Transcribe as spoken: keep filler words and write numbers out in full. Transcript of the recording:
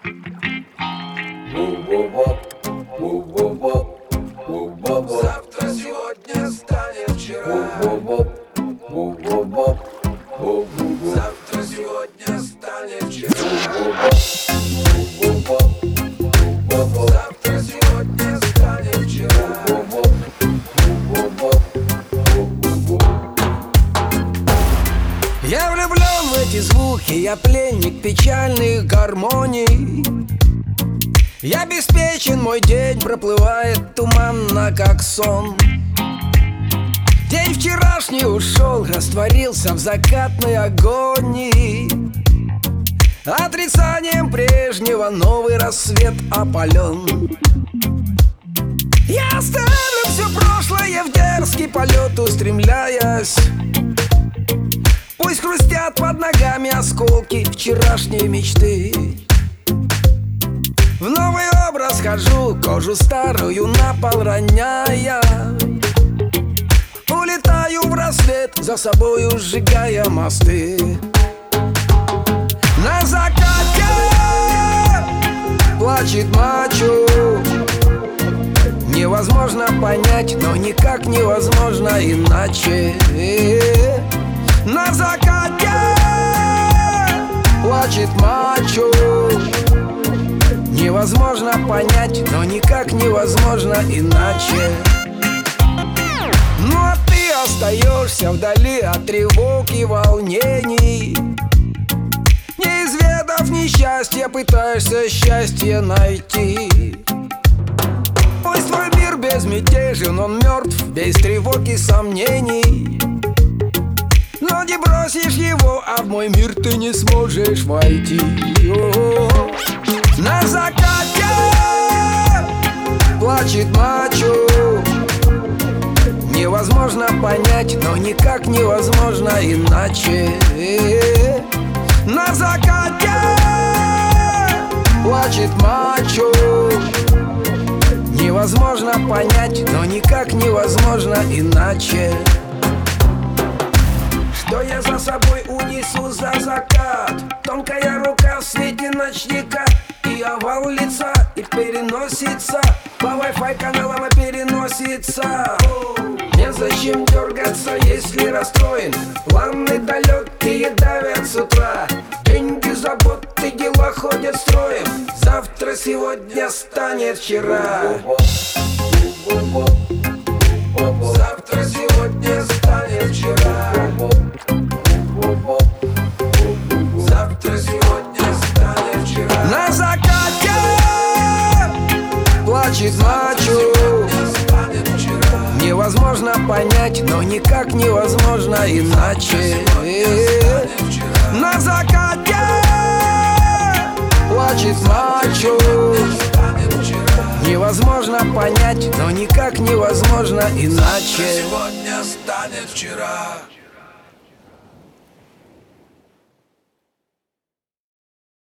Завтра сегодня станет вчера. Завтра сегодня станет вчера. Завтра сегодня станет вчера. Я влюблен в эти звуки, я пленник печальных гармоний. Я обеспечен, мой день проплывает туманно, как сон. День вчерашний ушел, растворился в закатной агонии. Отрицанием прежнего новый рассвет опален. Я оставлю все прошлое в дерзкий полет устремляясь. Пусть хрустят под ногами осколки вчерашней мечты. В новый образ хожу, кожу старую на пол роняя. Улетаю в рассвет, за собою сжигая мосты. На закате плачет мачо. Невозможно понять, но никак невозможно иначе. На закате плачет мачо. Невозможно понять, но никак невозможно иначе. Ну а ты остаешься вдали от тревог и волнений. Не изведав несчастья, пытаешься счастье найти. Пусть твой мир безмятежен, он мертв, без тревог и сомнений. Но не бросишь его, а в мой мир ты не сможешь войти. О-о-о. На закате плачет мачо. Невозможно понять, но никак невозможно иначе. На закате плачет мачо. Невозможно понять, но никак невозможно иначе. Что я за собой унесу за закат? Тонкая рука в свете ночника, и овал лица, и переносится. По Wi-Fi каналам переносится. Незачем дергаться, если расстроен. Планы далекие давят с утра. Деньги, заботы, дела ходят строем. Завтра сегодня станет вчера. Завтра сегодня станет вчера. Завтра сегодня станет вчера. На закате плачет мачо. Невозможно понять, но никак невозможно иначе. На закате плачет мачо. Невозможно понять, но никак невозможно иначе. Сегодня станет вчера.